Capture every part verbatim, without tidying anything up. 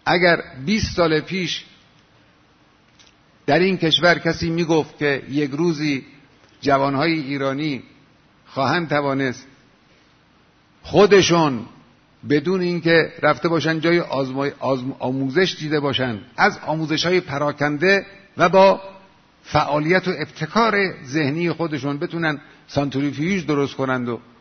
اگر بیست سال پیش در این کشور کسی میگفت که یک روزی جوانهای ایرانی خواهند توانست خودشون بدون اینکه رفته باشن جای آزمای آزم آموزش دیده باشن از آموزش‌های پراکنده و با فعالیت و ابتکار ذهنی خودشون بتونن سانتریفیوژ درست کنند و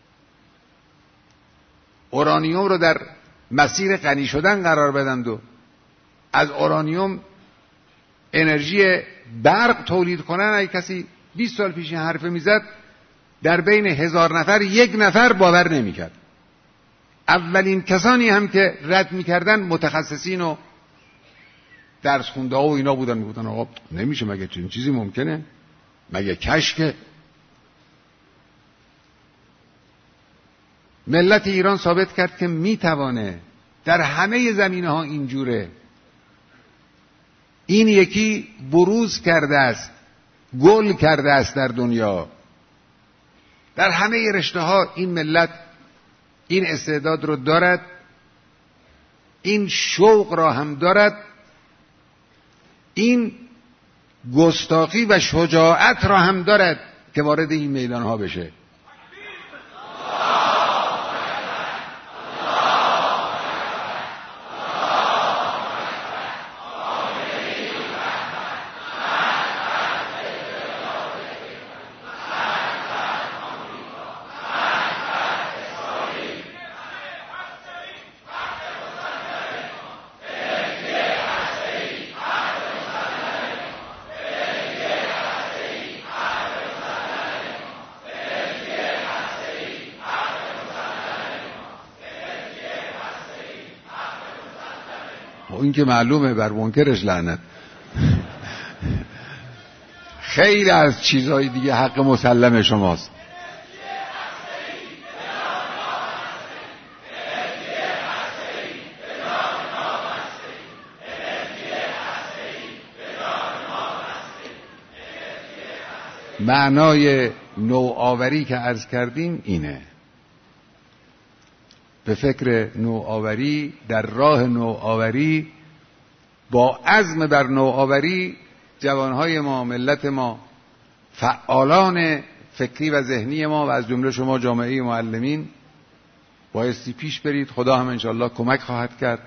اورانیوم رو در مسیر غنی شدن قرار بدند و از اورانیوم انرژی برق تولید کنن، اگه کسی بیست سال پیش این حرف میزد در بین هزار نفر یک نفر باور نمیکرد. اولین کسانی هم که رد میکردن متخصصین و درس خونده ها و اینا بودن، میگفتن آقا نمیشه، مگه چنین چیزی ممکنه، مگه کشکه. ملت ایران ثابت کرد که میتوانه، در همه زمینه ها اینجوره. این یکی بروز کرده است، گل کرده است در دنیا. در همه رشته ها این ملت این استعداد رو دارد، این شوق را هم دارد، این گستاخی و شجاعت را هم دارد که وارد این میدان ها بشه. این که معلومه بر منکرش لعنت. خیلی از چیزهای دیگه حق مسلم شماست. معنای نوآوری که عرض کردیم اینه، به فکر نوآوری، در راه نوآوری، با عزم بر نوآوری جوانهای ما، ملت ما، فعالان فکری و ذهنی ما و از جمله شما جامعه معلمین بایستی پیش برید. خدا هم انشاءالله کمک خواهد کرد.